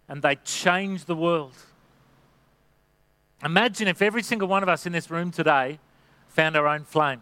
and they change the world. Imagine if every single one of us in this room today found our own flame,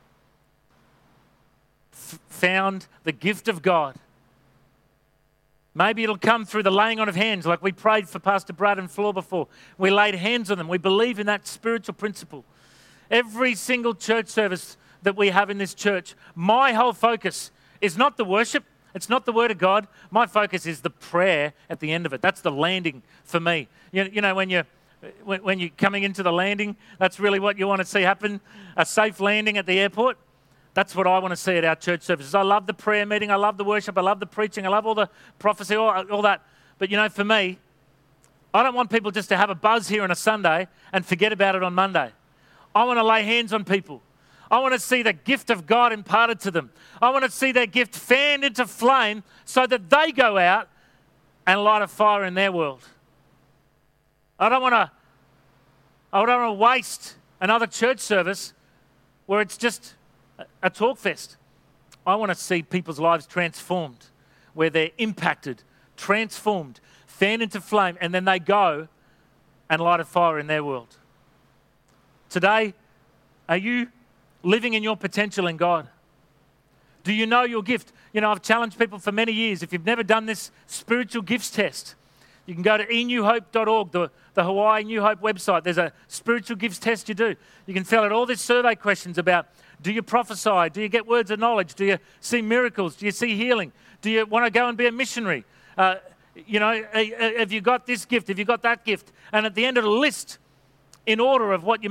found the gift of God. Maybe it'll come through the laying on of hands, like we prayed for Pastor Brad and Flor before. We laid hands on them. We believe in that spiritual principle. Every single church service that we have in this church, my whole focus is not the worship. It's not the word of God. My focus is the prayer at the end of it. That's the landing for me. You know, when you're coming into the landing, that's really what you want to see happen, a safe landing at the airport. That's what I want to see at our church services. I love the prayer meeting. I love the worship. I love the preaching. I love all the prophecy, all that. But, you know, for me, I don't want people just to have a buzz here on a Sunday and forget about it on Monday. I want to lay hands on people. I want to see the gift of God imparted to them. I want to see their gift fanned into flame so that they go out and light a fire in their world. I don't want to waste another church service where it's just a talk fest. I want to see people's lives transformed, where they're impacted, transformed, fanned into flame, and then they go and light a fire in their world. Today, are you living in your potential in God? Do you know your gift? You know, I've challenged people for many years. If you've never done this spiritual gifts test, you can go to enewhope.org, the Hawaii New Hope website. There's a spiritual gifts test you do. You can fill out all these survey questions about, do you prophesy? Do you get words of knowledge? Do you see miracles? Do you see healing? Do you want to go and be a missionary? You know, have you got this gift? Have you got that gift? And at the end of the list, in order of what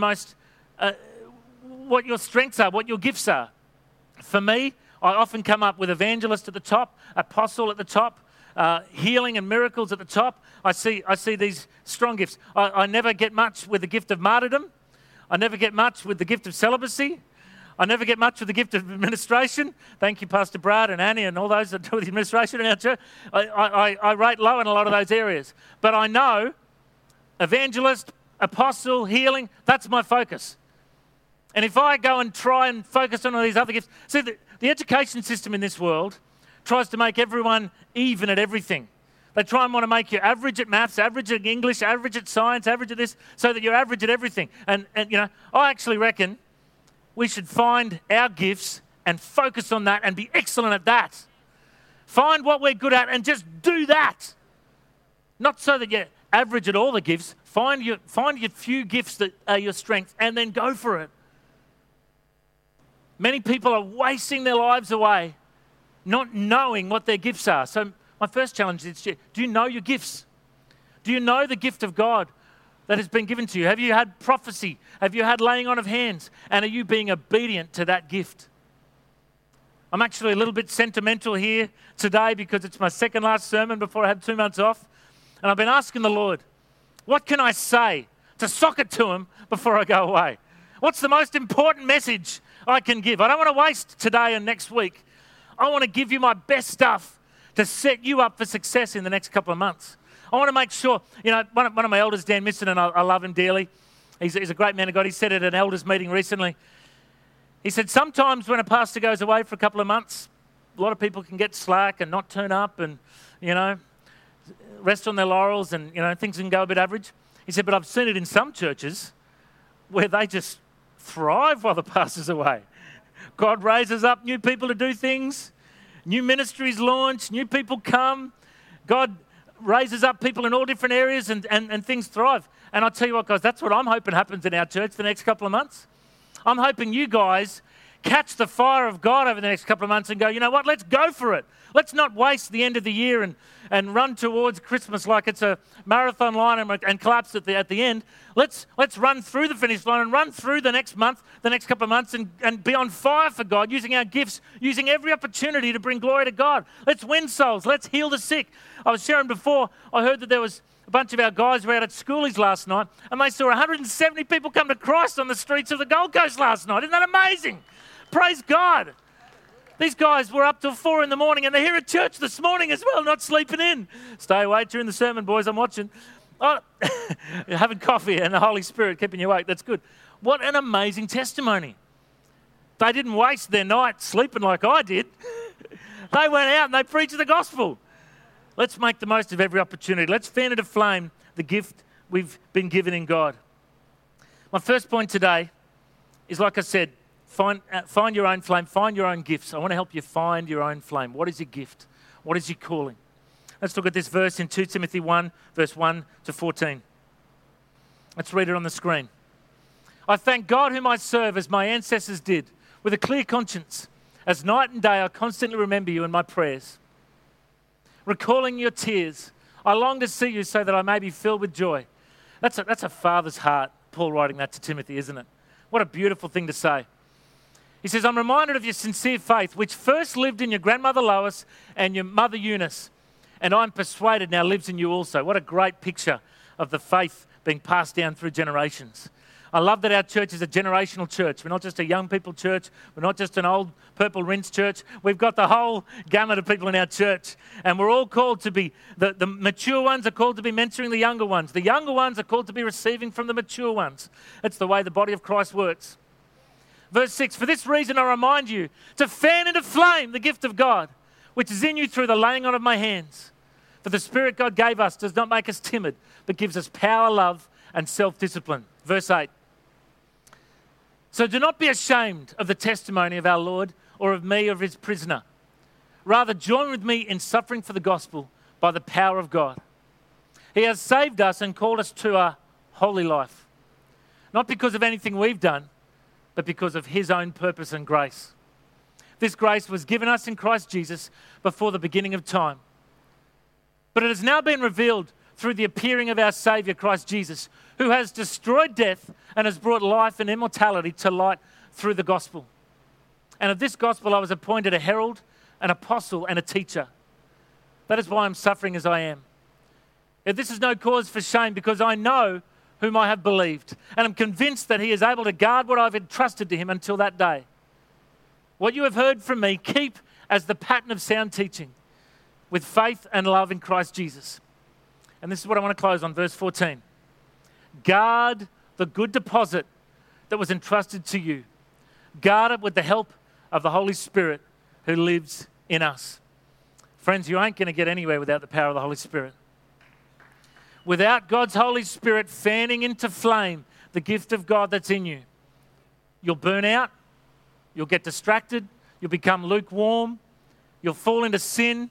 your strengths are, what your gifts are. For me, I often come up with evangelist at the top, apostle at the top, healing and miracles at the top. I see these strong gifts. I never get much with the gift of martyrdom. I never get much with the gift of celibacy. I never get much with the gift of administration. Thank you, Pastor Brad and Annie and all those that do with the administration in our church. I rate low in a lot of those areas. But I know evangelist, apostle, healing, that's my focus. And if I go and try and focus on all these other gifts, see, the education system in this world tries to make everyone even at everything. They try and want to make you average at maths, average at English, average at science, average at this, so that you're average at everything. And you know, I actually reckon we should find our gifts and focus on that and be excellent at that. Find what we're good at and just do that. Not so that you're average at all the gifts. Find your few gifts that are your strengths and then go for it. Many people are wasting their lives away not knowing what their gifts are. So my first challenge is, do you know your gifts? Do you know the gift of God that has been given to you? Have you had prophecy? Have you had laying on of hands? And are you being obedient to that gift? I'm actually a little bit sentimental here today because it's my second last sermon before I had 2 months off. And I've been asking the Lord, what can I say to sock it to him before I go away? What's the most important message I can give? I don't want to waste today and next week. I want to give you my best stuff to set you up for success in the next couple of months. I want to make sure, you know, one of my elders, Dan Misson, and I love him dearly. He's a great man of God. He said at an elders meeting recently, he said, sometimes when a pastor goes away for a couple of months, a lot of people can get slack and not turn up and, you know, rest on their laurels and, you know, things can go a bit average. He said, but I've seen it in some churches where they just thrive while the pastor's away. God raises up new people to do things. New ministries launch. New people come. God raises up people in all different areas and things thrive. And I'll tell you what, guys, that's what I'm hoping happens in our church the next couple of months. I'm hoping you guys catch the fire of God over the next couple of months and go, you know what, let's go for it. Let's not waste the end of the year and run towards Christmas like it's a marathon line and collapse at the end. Let's run through the finish line and run through the next month, the next couple of months and be on fire for God, using our gifts, using every opportunity to bring glory to God. Let's win souls. Let's heal the sick. I was sharing before, I heard that there was a bunch of our guys were out at schoolies last night and they saw 170 people come to Christ on the streets of the Gold Coast last night. Isn't that amazing? Praise God. These guys were up till 4 a.m. and they're here at church this morning as well, not sleeping in. Stay awake during the sermon, boys, I'm watching. Oh, having coffee and the Holy Spirit keeping you awake, that's good. What an amazing testimony. They didn't waste their night sleeping like I did. They went out and they preached the gospel. Let's make the most of every opportunity. Let's fan into flame the gift we've been given in God. My first point today is, like I said, find your own flame, find your own gifts. I want to help you find your own flame. What is your gift? What is your calling? Let's look at this verse in 2 Timothy 1, verse 1 to 14. Let's read it on the screen. I thank God whom I serve as my ancestors did, with a clear conscience. As night and day I constantly remember you in my prayers. Recalling your tears, I long to see you so that I may be filled with joy. That's a father's heart, Paul writing that to Timothy, isn't it? What a beautiful thing to say. He says, I'm reminded of your sincere faith, which first lived in your grandmother Lois and your mother Eunice, and I'm persuaded now lives in you also. What a great picture of the faith being passed down through generations. I love that our church is a generational church. We're not just a young people church. We're not just an old purple rinse church. We've got the whole gamut of people in our church. And we're all called to be, the mature ones are called to be mentoring the younger ones. The younger ones are called to be receiving from the mature ones. That's the way the body of Christ works. Verse 6, for this reason I remind you to fan into flame the gift of God, which is in you through the laying on of my hands. For the Spirit God gave us does not make us timid, but gives us power, love, and self-discipline. Verse 8. So do not be ashamed of the testimony of our Lord or of me or of his prisoner. Rather, join with me in suffering for the gospel by the power of God. He has saved us and called us to a holy life, not because of anything we've done, but because of his own purpose and grace. This grace was given us in Christ Jesus before the beginning of time. But it has now been revealed through the appearing of our Saviour, Christ Jesus, who has destroyed death and has brought life and immortality to light through the gospel. And of this gospel I was appointed a herald, an apostle, and a teacher. That is why I'm suffering as I am. Yet this is no cause for shame, because I know whom I have believed, and am convinced that he is able to guard what I've entrusted to him until that day. What you have heard from me, keep as the pattern of sound teaching, with faith and love in Christ Jesus. And this is what I want to close on, verse 14. Guard the good deposit that was entrusted to you. Guard it with the help of the Holy Spirit who lives in us. Friends, you ain't going to get anywhere without the power of the Holy Spirit. Without God's Holy Spirit fanning into flame the gift of God that's in you, you'll burn out, you'll get distracted, you'll become lukewarm, you'll fall into sin,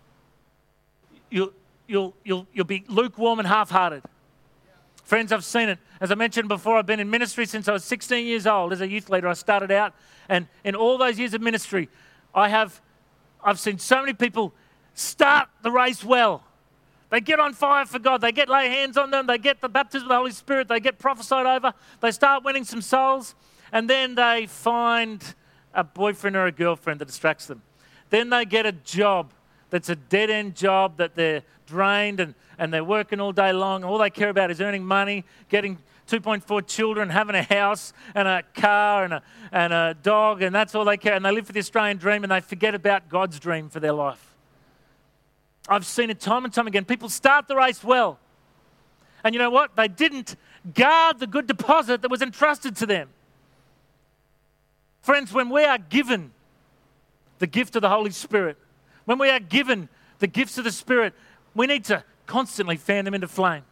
you'll be lukewarm and half-hearted. Friends, I've seen it. As I mentioned before, I've been in ministry since I was 16 years old. As a youth leader, I started out, and in all those years of ministry, I've seen so many people start the race well. They get on fire for God. They get lay hands on them. They get the baptism of the Holy Spirit. They get prophesied over. They start winning some souls, and then they find a boyfriend or a girlfriend that distracts them. Then they get a job that's a dead-end job, that they're drained and they're working all day long. All they care about is earning money, getting 2.4 children, having a house and a car and a dog, and that's all they care. And they live for the Australian dream, and they forget about God's dream for their life. I've seen it time and time again. People start the race well. And you know what? They didn't guard the good deposit that was entrusted to them. Friends, when we are given the gift of the Holy Spirit, when we are given the gifts of the Spirit, we need to constantly fan them into flame.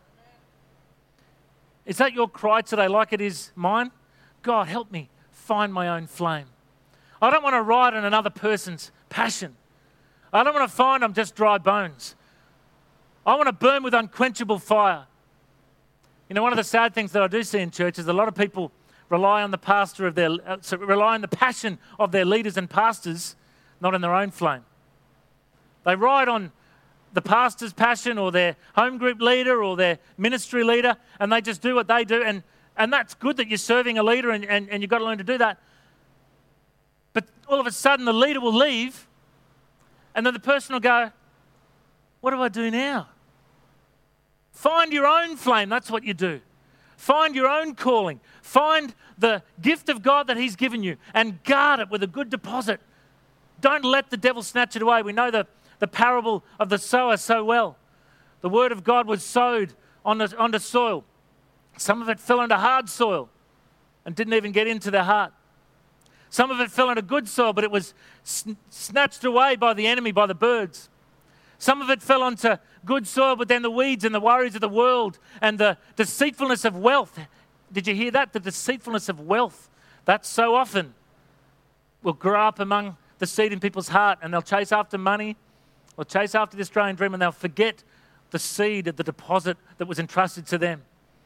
Is that your cry today, like it is mine? God, help me find my own flame. I don't want to ride on another person's passion. I don't want to find I'm just dry bones. I want to burn with unquenchable fire. You know, one of the sad things that I do see in church is a lot of people rely on the passion of their leaders and pastors, not in their own flame. They ride on the pastor's passion or their home group leader or their ministry leader, and they just do what they do. And that's good that you're serving a leader and you've got to learn to do that. But all of a sudden the leader will leave, and then the person will go, what do I do now? Find your own flame. That's what you do. Find your own calling. Find the gift of God that he's given you and guard it with a good deposit. Don't let the devil snatch it away. We know the parable of the sower so well. The word of God was sowed onto soil. Some of it fell into hard soil and didn't even get into their heart. Some of it fell into good soil, but it was snatched away by the enemy, by the birds. Some of it fell onto good soil, but then the weeds and the worries of the world and the deceitfulness of wealth. Did you hear that? The deceitfulness of wealth. That so often will grow up among the seed in people's heart, and they'll chase after money or chase after the Australian dream, and they'll forget the seed of the deposit that was entrusted to them.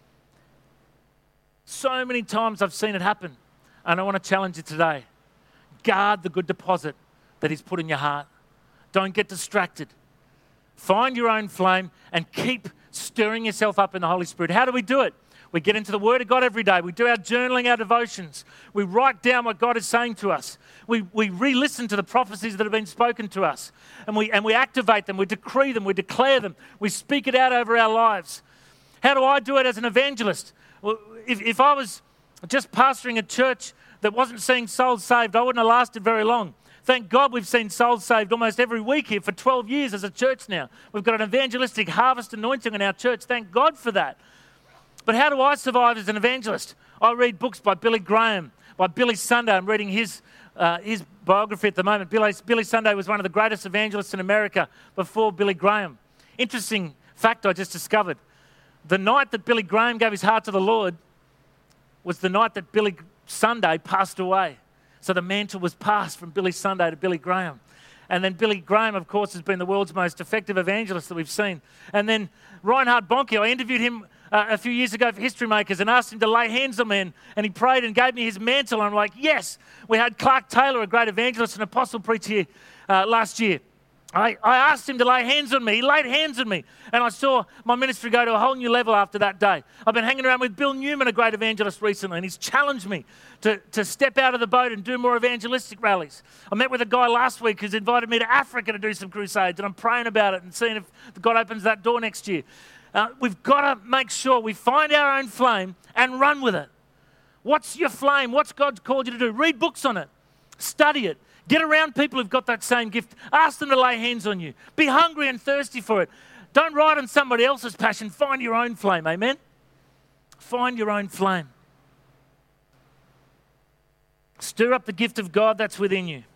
So many times I've seen it happen, and I want to challenge you today. Guard the good deposit that He's put in your heart. Don't get distracted. Find your own flame and keep stirring yourself up in the Holy Spirit. How do we do it? We get into the Word of God every day. We do our journaling, our devotions. We write down what God is saying to us. We re-listen to the prophecies that have been spoken to us. And we activate them. We decree them. We declare them. We speak it out over our lives. How do I do it as an evangelist? Well, if I was just pastoring a church that wasn't seeing souls saved, I wouldn't have lasted very long. Thank God we've seen souls saved almost every week here for 12 years as a church now. We've got an evangelistic harvest anointing in our church. Thank God for that. But how do I survive as an evangelist? I read books by Billy Graham, by Billy Sunday. I'm reading his biography at the moment. Billy Sunday was one of the greatest evangelists in America before Billy Graham. Interesting fact I just discovered. The night that Billy Graham gave his heart to the Lord was the night that Billy Sunday passed away. So the mantle was passed from Billy Sunday to Billy Graham. And then Billy Graham, of course, has been the world's most effective evangelist that we've seen. And then Reinhard Bonnke, I interviewed him a few years ago for History Makers and asked him to lay hands on me, and he prayed and gave me his mantle. And I'm like, yes. We had Clark Taylor, a great evangelist and apostle, preach here last year. I asked him to lay hands on me. He laid hands on me. And I saw my ministry go to a whole new level after that day. I've been hanging around with Bill Newman, a great evangelist, recently, and he's challenged me to step out of the boat and do more evangelistic rallies. I met with a guy last week who's invited me to Africa to do some crusades, and I'm praying about it and seeing if God opens that door next year. We've got to make sure we find our own flame and run with it. What's your flame? What's God called you to do? Read books on it. Study it. Get around people who've got that same gift. Ask them to lay hands on you. Be hungry and thirsty for it. Don't ride on somebody else's passion. Find your own flame. Amen? Find your own flame. Stir up the gift of God that's within you.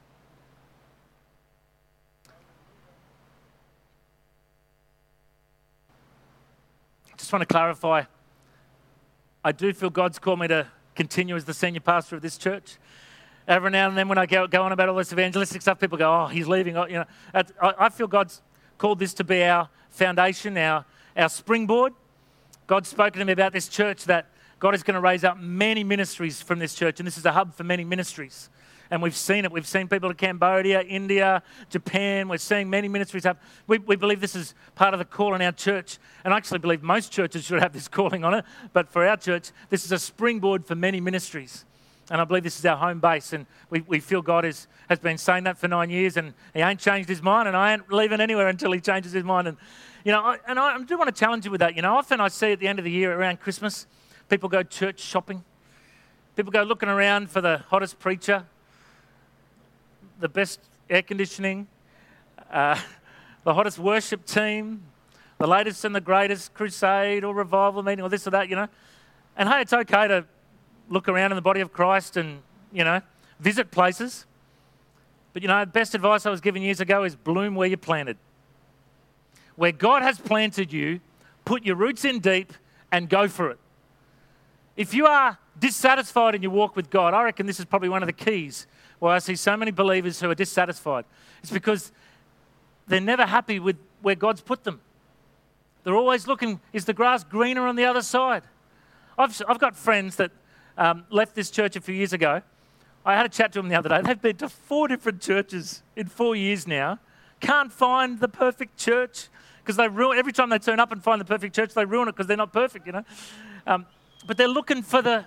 Just want to clarify. I do feel God's called me to continue as the senior pastor of this church. Every now and then when I go on about all this evangelistic stuff, people go, oh, he's leaving. I feel God's called this to be our foundation, our springboard. God's spoken to me about this church, that God is going to raise up many ministries from this church, and this is a hub for many ministries. And we've seen it. We've seen people to Cambodia, India, Japan. We're seeing many ministries happen. We believe this is part of the call in our church. And I actually believe most churches should have this calling on it. But for our church, this is a springboard for many ministries. And I believe this is our home base. And we feel God has been saying that for 9 years. And He ain't changed His mind. And I ain't leaving anywhere until He changes His mind. And, I do want to challenge you with that. Often I see at the end of the year around Christmas, people go church shopping. People go looking around for the hottest preacher, the best air conditioning, the hottest worship team, the latest and the greatest crusade or revival meeting or this or that, And hey, it's okay to look around in the body of Christ and, visit places. But, the best advice I was given years ago is bloom where you're planted. Where God has planted you, put your roots in deep and go for it. If you are dissatisfied in your walk with God, I reckon this is probably one of the keys why I see so many believers who are dissatisfied. It's because they're never happy with where God's put them. They're always looking, is the grass greener on the other side? I've got friends that left this church a few years ago. I had a chat to them the other day. They've been to 4 different churches in 4 years now. Can't find the perfect church because they ruin every time they turn up and find the perfect church, they ruin it because they're not perfect, But they're looking for the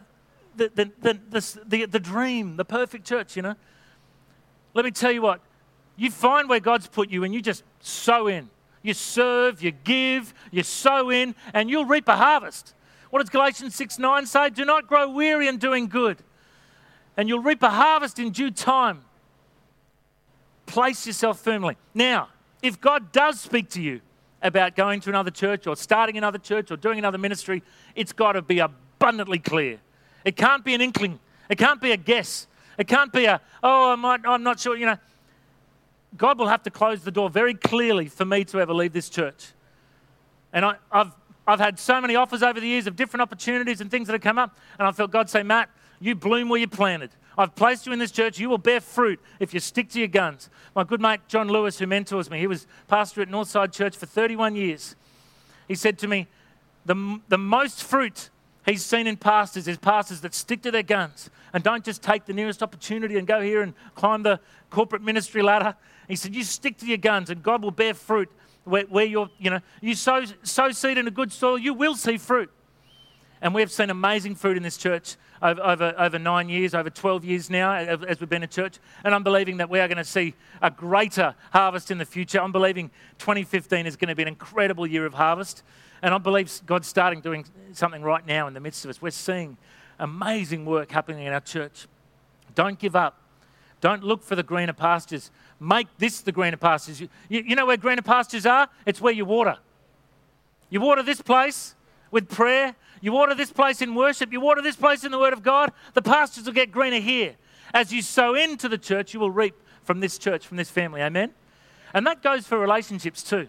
dream, the perfect church, Let me tell you what, you find where God's put you and you just sow in. You serve, you give, you sow in, and you'll reap a harvest. What does Galatians 6:9 say? Do not grow weary in doing good, and you'll reap a harvest in due time. Place yourself firmly. Now, if God does speak to you about going to another church or starting another church or doing another ministry, it's got to be abundantly clear. It can't be an inkling. It can't be a guess. It can't be I'm not sure, God will have to close the door very clearly for me to ever leave this church. And I've had so many offers over the years of different opportunities and things that have come up, and I felt God say, Matt, you bloom where you planted. I've placed you in this church. You will bear fruit if you stick to your guns. My good mate, John Lewis, who mentors me, he was pastor at Northside Church for 31 years. He said to me, the most fruit he's seen in pastors is pastors that stick to their guns and don't just take the nearest opportunity and go here and climb the corporate ministry ladder. He said, you stick to your guns and God will bear fruit where you sow seed in a good soil, you will see fruit. And we have seen amazing fruit in this church over 9 years, over 12 years now as we've been a church. And I'm believing that we are going to see a greater harvest in the future. I'm believing 2015 is going to be an incredible year of harvest. And I believe God's starting doing something right now in the midst of us. We're seeing amazing work happening in our church. Don't give up. Don't look for the greener pastures. Make this the greener pastures. You know where greener pastures are? It's where you water. You water this place with prayer. You water this place in worship. You water this place in the Word of God. The pastures will get greener here. As you sow into the church, you will reap from this church, from this family. Amen? And that goes for relationships too.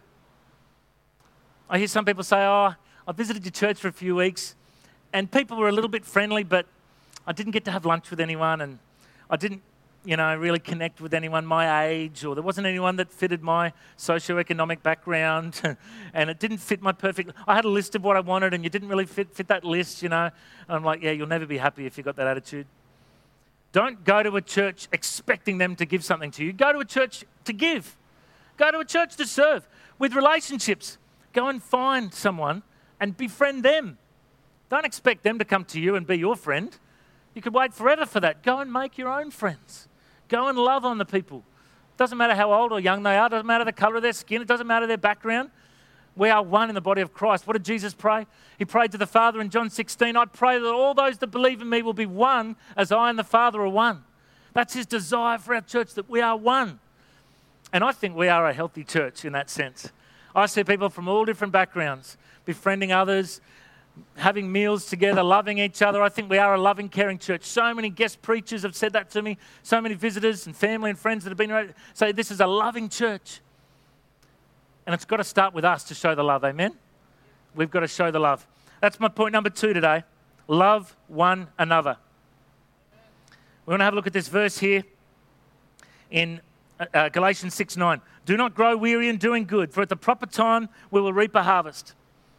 I hear some people say, I visited your church for a few weeks and people were a little bit friendly, but I didn't get to have lunch with anyone and I didn't, really connect with anyone my age, or there wasn't anyone that fitted my socioeconomic background and it didn't fit my perfect. I had a list of what I wanted and you didn't really fit that list, And I'm like, yeah, you'll never be happy if you've got that attitude. Don't go to a church expecting them to give something to you. Go to a church to give. Go to a church to serve. With relationships, go and find someone and befriend them. Don't expect them to come to you and be your friend. You could wait forever for that. Go and make your own friends. Go and love on the people. Doesn't matter how old or young they are. Doesn't matter the colour of their skin. It doesn't matter their background. We are one in the body of Christ. What did Jesus pray? He prayed to the Father in John 16, I pray that all those that believe in me will be one as I and the Father are one. That's his desire for our church, that we are one. And I think we are a healthy church in that sense. I see people from all different backgrounds, befriending others, having meals together, loving each other. I think we are a loving, caring church. So many guest preachers have said that to me. So many visitors and family and friends that have been around say this is a loving church. And it's got to start with us to show the love, amen? We've got to show the love. That's my point number 2 today. Love one another. We want to have a look at this verse here in Galatians 6:9. Do not grow weary in doing good, for at the proper time we will reap a harvest.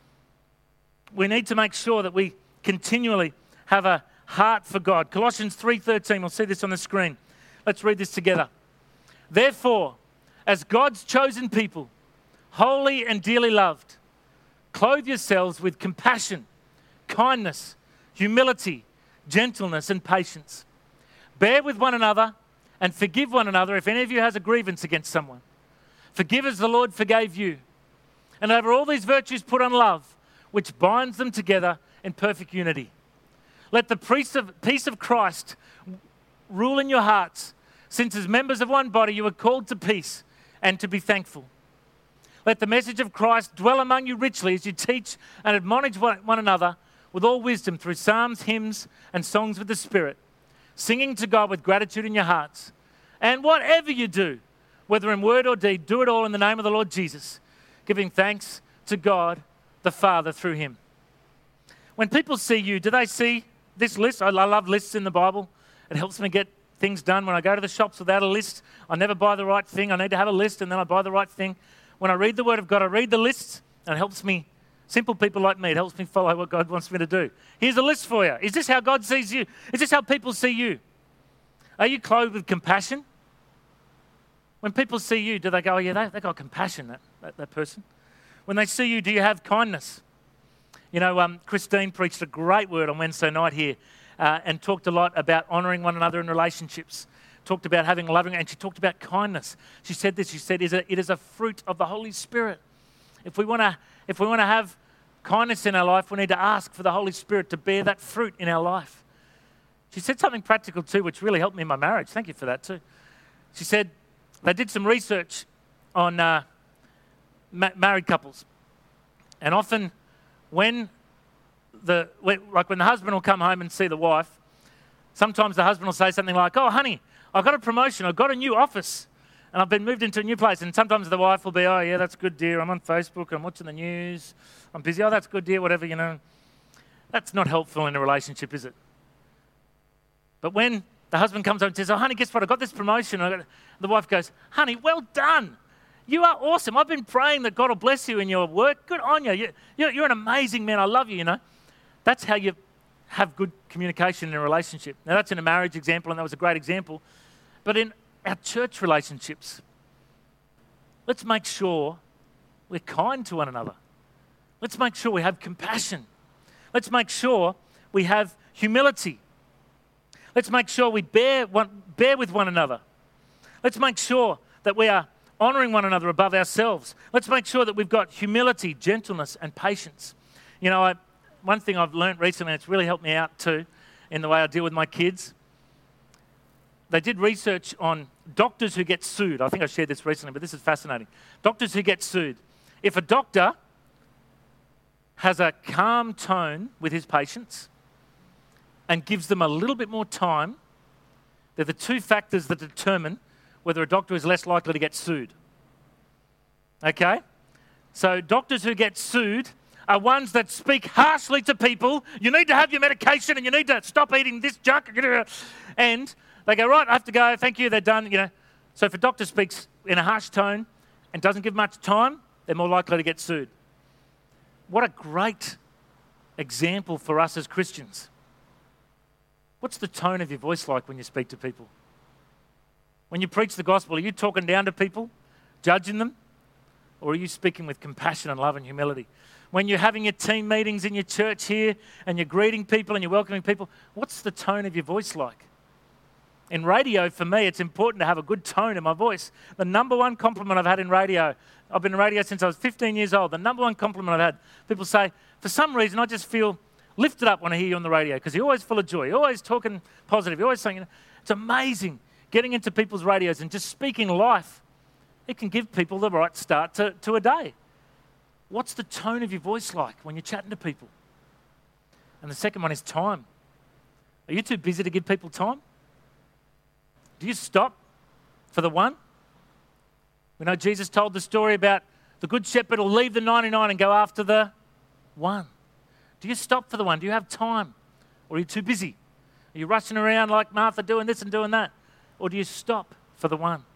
We need to make sure that we continually have a heart for God. Colossians 3:13, we'll see this on the screen. Let's read this together. Therefore, as God's chosen people, holy and dearly loved, clothe yourselves with compassion, kindness, humility, gentleness, and patience. Bear with one another and forgive one another if any of you has a grievance against someone. Forgive as the Lord forgave you. And over all these virtues put on love, which binds them together in perfect unity. Let the peace of Christ rule in your hearts, since as members of one body you are called to peace and to be thankful. Let the message of Christ dwell among you richly as you teach and admonish one another with all wisdom through psalms, hymns, and songs of the Spirit, singing to God with gratitude in your hearts. And whatever you do, whether in word or deed, do it all in the name of the Lord Jesus, giving thanks to God the Father through him. When people see you, do they see this list? I love lists in the Bible. It helps me get things done. When I go to the shops without a list, I never buy the right thing. I need to have a list and then I buy the right thing. When I read the Word of God, I read the lists and it helps me, simple people like me, it helps me follow what God wants me to do. Here's a list for you. Is this how God sees you? Is this how people see you? Are you clothed with compassion? When people see you, do they go, oh yeah, they got compassion, that person? When they see you, do you have kindness? Christine preached a great word on Wednesday night here and talked a lot about honouring one another in relationships. Talked about having loving, and she talked about kindness. She said this, it is a fruit of the Holy Spirit. If we want to have kindness in our life, we need to ask for the Holy Spirit to bear that fruit in our life. She said something practical too, which really helped me in my marriage. Thank you for that too. She said they did some research on married couples. And often when the husband will come home and see the wife, sometimes the husband will say something like, oh, honey, I got a promotion, I got a new office. And I've been moved into a new place, and sometimes the wife will be, oh, yeah, that's good, dear. I'm on Facebook, I'm watching the news, I'm busy. Oh, that's good, dear, whatever, you know. That's not helpful in a relationship, is it? But when the husband comes home and says, oh, honey, guess what? I got this promotion. The wife goes, honey, well done. You are awesome. I've been praying that God will bless you in your work. Good on you. You're an amazing man. I love you, you know. That's how you have good communication in a relationship. Now, that's in a marriage example, and that was a great example. But in our church relationships, let's make sure we're kind to one another. Let's make sure we have compassion. Let's make sure we have humility. Let's make sure we bear with one another. Let's make sure that we are honouring one another above ourselves. Let's make sure that we've got humility, gentleness, and patience. You know, one thing I've learned recently, and it's really helped me out too, in the way I deal with my kids. They did research on doctors who get sued. I think I shared this recently, but this is fascinating. Doctors who get sued. If a doctor has a calm tone with his patients and gives them a little bit more time, they're the two factors that determine whether a doctor is less likely to get sued. Okay? So doctors who get sued are ones that speak harshly to people. You need to have your medication and you need to stop eating this junk. And they go, right, I have to go. Thank you, they're done. You know. So if a doctor speaks in a harsh tone and doesn't give much time, they're more likely to get sued. What a great example for us as Christians. What's the tone of your voice like when you speak to people? When you preach the gospel, are you talking down to people, judging them? Or are you speaking with compassion and love and humility? When you're having your team meetings in your church here and you're greeting people and you're welcoming people, what's the tone of your voice like? In radio, for me, it's important to have a good tone in my voice. The number one compliment I've had in radio, I've been in radio since I was 15 years old. The number one compliment I've had, people say, for some reason, I just feel lifted up when I hear you on the radio because you're always full of joy. You're always talking positive. You're always saying, you know, it's amazing getting into people's radios and just speaking life. It can give people the right start to a day. What's the tone of your voice like when you're chatting to people? And the second one is time. Are you too busy to give people time? Do you stop for the one? We know Jesus told the story about the good shepherd will leave the 99 and go after the one. Do you stop for the one? Do you have time? Or are you too busy? Are you rushing around like Martha doing this and doing that? Or do you stop for the one?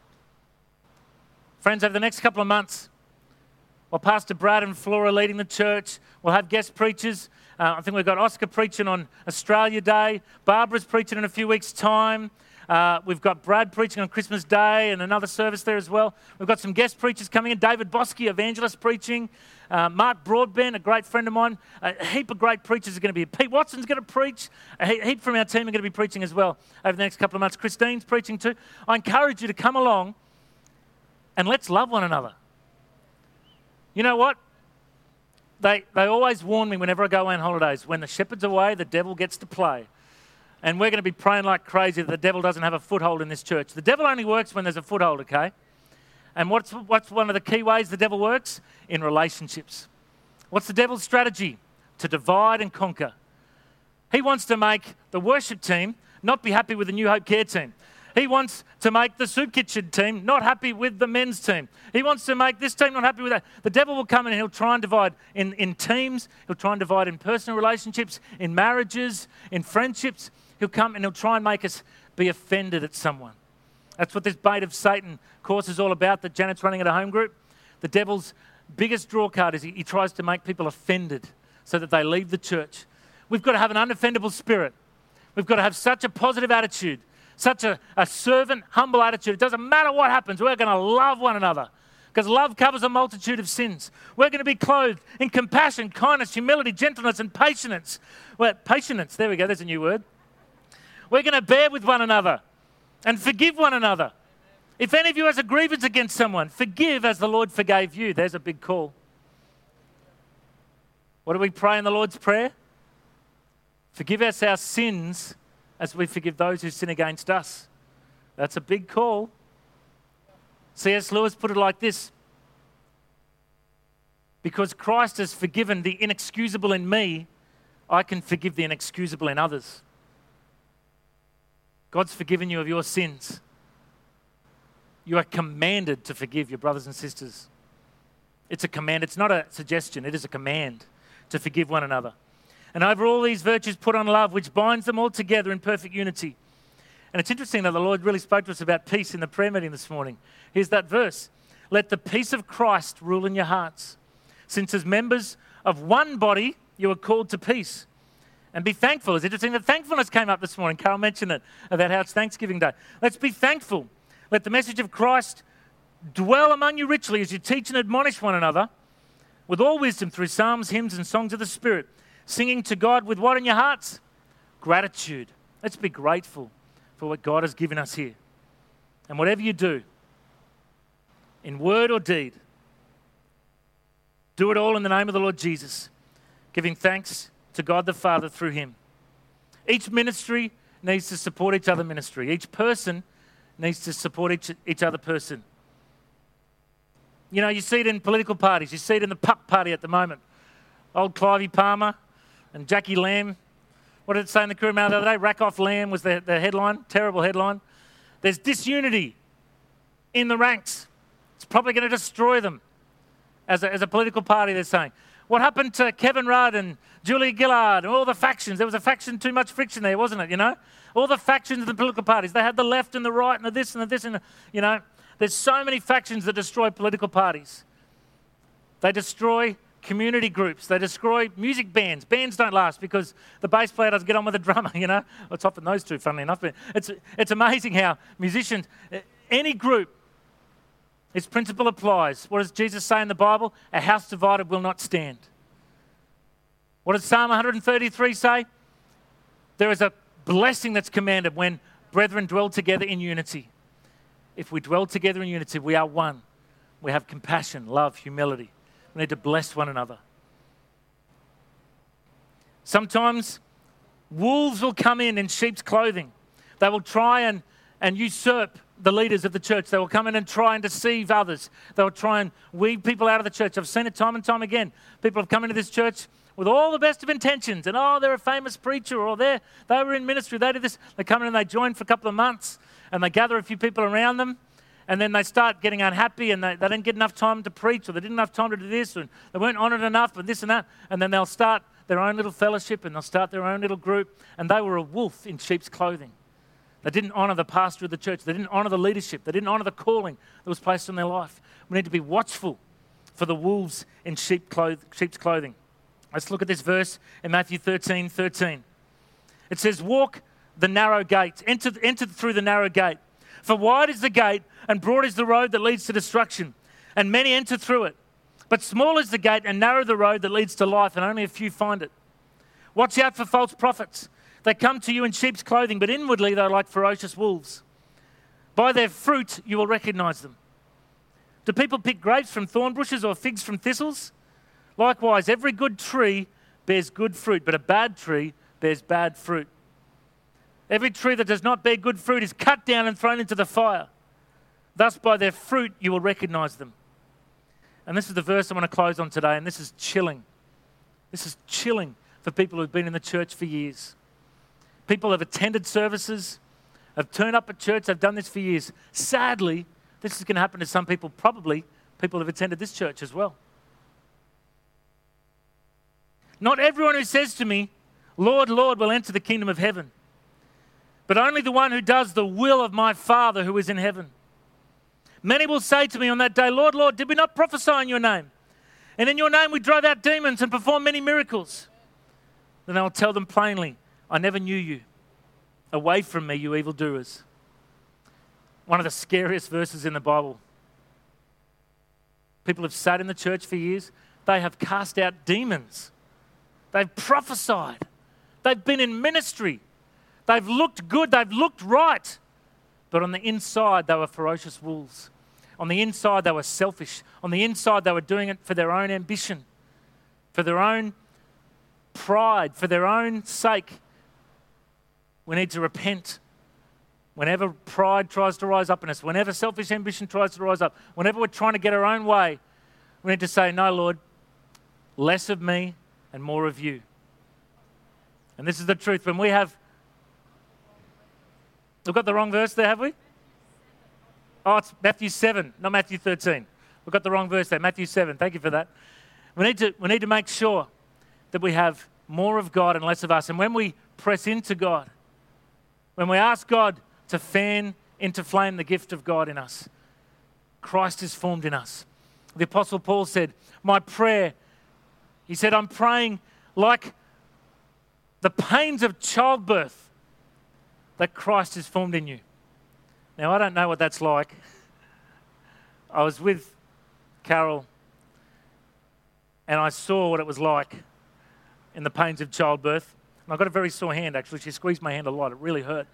Friends, over the next couple of months, while Pastor Brad and Flora are leading the church, we'll have guest preachers. I think we've got Oscar preaching on Australia Day. Barbara's preaching in a few weeks' time. We've got Brad preaching on Christmas Day and another service there as well. We've got some guest preachers coming in. David Bosky, evangelist, preaching. Mark Broadbent, a great friend of mine. A heap of great preachers are going to be here. Pete Watson's going to preach. A heap from our team are going to be preaching as well over the next couple of months. Christine's preaching too. I encourage you to come along and let's love one another. You know what? They always warn me whenever I go away on holidays, when the shepherd's away, the devil gets to play. And we're going to be praying like crazy that the devil doesn't have a foothold in this church. The devil only works when there's a foothold, okay? And what's one of the key ways the devil works? In relationships. What's the devil's strategy? To divide and conquer. He wants to make the worship team not be happy with the New Hope Care team. He wants to make the soup kitchen team not happy with the men's team. He wants to make this team not happy with that. The devil will come in and he'll try and divide in teams. He'll try and divide in personal relationships, in marriages, in friendships. He'll come and he'll try and make us be offended at someone. That's what this Bait of Satan course is all about that Janet's running at a home group. The devil's biggest draw card is he tries to make people offended so that they leave the church. We've got to have an unoffendable spirit. We've got to have such a positive attitude, such a servant, humble attitude. It doesn't matter what happens. We're going to love one another because love covers a multitude of sins. We're going to be clothed in compassion, kindness, humility, gentleness, and patience. Well, patience, there we go, there's a new word. We're going to bear with one another and forgive one another. If any of you has a grievance against someone, forgive as the Lord forgave you. There's a big call. What do we pray in the Lord's Prayer? Forgive us our sins as we forgive those who sin against us. That's a big call. C.S. Lewis put it like this: because Christ has forgiven the inexcusable in me, I can forgive the inexcusable in others. God's forgiven you of your sins. You are commanded to forgive your brothers and sisters. It's a command. It's not a suggestion. It is a command to forgive one another. And over all these virtues put on love, which binds them all together in perfect unity. And it's interesting that the Lord really spoke to us about peace in the prayer meeting this morning. Here's that verse. Let the peace of Christ rule in your hearts. Since as members of one body, you are called to peace. And be thankful. It's interesting that thankfulness came up this morning. Carol mentioned it, about how it's Thanksgiving Day. Let's be thankful. Let the message of Christ dwell among you richly as you teach and admonish one another with all wisdom through psalms, hymns, and songs of the Spirit, singing to God with what in your hearts? Gratitude. Let's be grateful for what God has given us here. And whatever you do, in word or deed, do it all in the name of the Lord Jesus, giving thanks to God the Father through him. Each ministry needs to support each other ministry. Each person needs to support each other person. You know, you see it in political parties. You see it in the pup party at the moment. Old Clivey Palmer and Jackie Lamb. What did it say in the Courier Mail the other day? Rack off Lamb was the headline. Terrible headline. There's disunity in the ranks. It's probably going to destroy them as a political party, they're saying. What happened to Kevin Rudd and Julia Gillard and all the factions? There was a faction, too much friction there, wasn't it, you know? All the factions of the political parties. They had the left and the right and the this and the this and the, you know. There's so many factions that destroy political parties. They destroy community groups. They destroy music bands. Bands don't last because the bass player doesn't get on with the drummer, you know. Well, it's often those two, funnily enough. But it's amazing how musicians, any group, its principle applies. What does Jesus say in the Bible? A house divided will not stand. What does Psalm 133 say? There is a blessing that's commanded when brethren dwell together in unity. If we dwell together in unity, we are one. We have compassion, love, humility. We need to bless one another. Sometimes wolves will come in sheep's clothing. They will try and usurp the leaders of the church. They will come in and try and deceive others. They will try and weed people out of the church. I've seen it time and time again. People have come into this church with all the best of intentions and, they're a famous preacher or they were in ministry, they did this. They come in and they join for a couple of months and they gather a few people around them and then they start getting unhappy and they didn't get enough time to preach or they didn't have time to do this and they weren't honoured enough and this and that. And then they'll start their own little fellowship and they'll start their own little group and they were a wolf in sheep's clothing. They didn't honour the pastor of the church. They didn't honour the leadership. They didn't honour the calling that was placed on their life. We need to be watchful for the wolves in sheep's clothing. Let's look at this verse in Matthew 13:13. It says, walk the narrow gate, enter through the narrow gate. For wide is the gate and broad is the road that leads to destruction, and many enter through it. But small is the gate and narrow the road that leads to life, and only a few find it. Watch out for false prophets. They come to you in sheep's clothing, but inwardly they're like ferocious wolves. By their fruit you will recognize them. Do people pick grapes from thorn bushes or figs from thistles? Likewise, every good tree bears good fruit, but a bad tree bears bad fruit. Every tree that does not bear good fruit is cut down and thrown into the fire. Thus by their fruit you will recognize them. And this is the verse I want to close on today, and this is chilling. This is chilling for people who've been in the church for years. People have attended services, have turned up at church, they've done this for years. Sadly, this is going to happen to some people, probably people who have attended this church as well. Not everyone who says to me, Lord, Lord, will enter the kingdom of heaven, but only the one who does the will of my Father who is in heaven. Many will say to me on that day, Lord, Lord, did we not prophesy in your name? And in your name we drove out demons and performed many miracles. Then I will tell them plainly, I never knew you. Away from me, you evildoers. One of the scariest verses in the Bible. People have sat in the church for years. They have cast out demons. They've prophesied. They've been in ministry. They've looked good. They've looked right. But on the inside, they were ferocious wolves. On the inside, they were selfish. On the inside, they were doing it for their own ambition, for their own pride, for their own sake. We need to repent. Whenever pride tries to rise up in us, whenever selfish ambition tries to rise up, whenever we're trying to get our own way, we need to say, no, Lord, less of me and more of you. And this is the truth. When we've got the wrong verse there, have we? Oh, it's Matthew 7, not Matthew 13. We've got the wrong verse there. Matthew 7. Thank you for that. We need to make sure that we have more of God and less of us. And when we press into God, when we ask God to fan into flame the gift of God in us, Christ is formed in us. The Apostle Paul said, my prayer, he said, I'm praying like the pains of childbirth that Christ is formed in you. Now, I don't know what that's like. I was with Carol and I saw what it was like in the pains of childbirth. And I got a very sore hand, actually. She squeezed my hand a lot. It really hurt.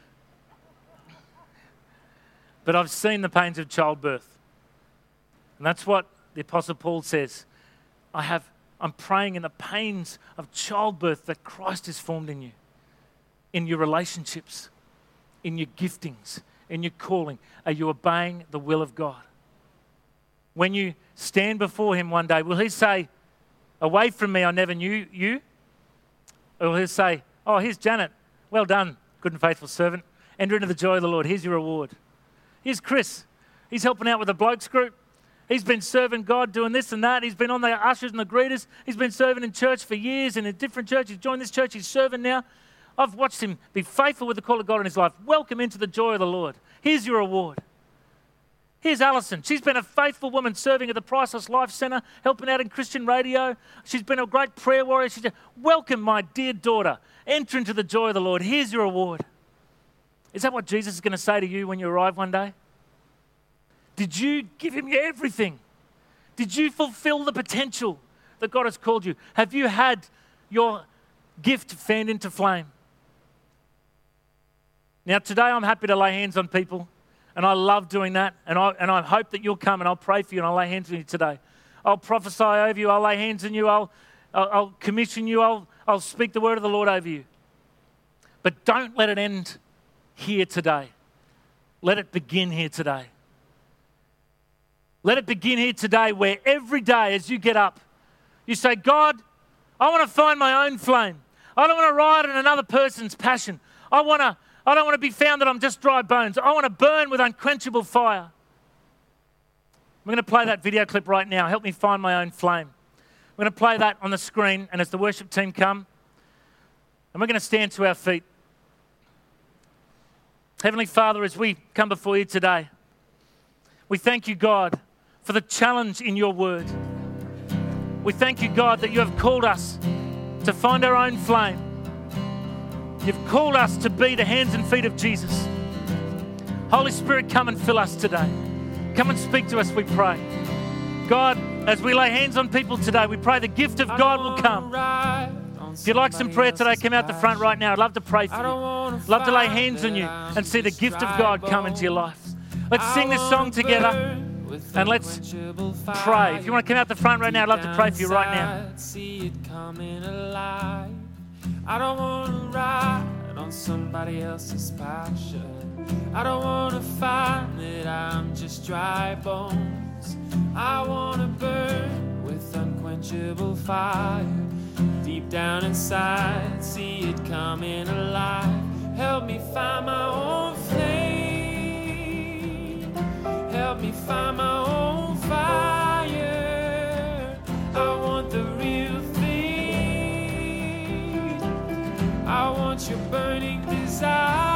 But I've seen the pains of childbirth. And that's what the Apostle Paul says. I'm praying in the pains of childbirth that Christ is formed in you, in your relationships, in your giftings, in your calling. Are you obeying the will of God? When you stand before him one day, will he say, away from me, I never knew you? Or will he say, oh, here's Janet. Well done, good and faithful servant. Enter into the joy of the Lord. Here's your reward. Here's Chris. He's helping out with the blokes group. He's been serving God, doing this and that. He's been on the ushers and the greeters. He's been serving in church for years and in different churches. He's joined this church. He's serving now. I've watched him be faithful with the call of God in his life. Welcome into the joy of the Lord. Here's your reward. Here's Alison. She's been a faithful woman serving at the Priceless Life Centre, helping out in Christian radio. She's been a great prayer warrior. She said, welcome, my dear daughter. Enter into the joy of the Lord. Here's your reward. Is that what Jesus is going to say to you when you arrive one day? Did you give him everything? Did you fulfill the potential that God has called you? Have you had your gift fanned into flame? Now, today I'm happy to lay hands on people, and I love doing that, and I hope that you'll come and I'll pray for you and I'll lay hands on you today. I'll prophesy over you, I'll lay hands on you, I'll commission you, I'll speak the word of the Lord over you. But don't let it end here today. Let it begin here today. Let it begin here today where every day as you get up, you say, God, I want to find my own flame. I don't want to ride on another person's passion. I don't want to be found that I'm just dry bones. I want to burn with unquenchable fire. I'm going to play that video clip right now. Help me find my own flame. I'm going to play that on the screen, and as the worship team come, and we're going to stand to our feet. Heavenly Father, as we come before you today, we thank you, God, for the challenge in your word. We thank you, God, that you have called us to find our own flame. You've called us to be the hands and feet of Jesus. Holy Spirit, come and fill us today. Come and speak to us, we pray. God, as we lay hands on people today, we pray the gift of God will come. If you'd like some prayer today, come out the front right now. I'd love to pray for you. Love to lay hands on you and see the gift of God come into your life. Let's sing this song together and let's pray. If you want to come out the front right now, I'd love to pray for you right now. See it coming alive. I don't want to ride on somebody else's passion. I don't want to find that I'm just dry bones. I want to burn with unquenchable fire. Deep down inside, see it coming alive. Help me find my own flame. Help me find my own fire. I want the real thing. I want your burning desire.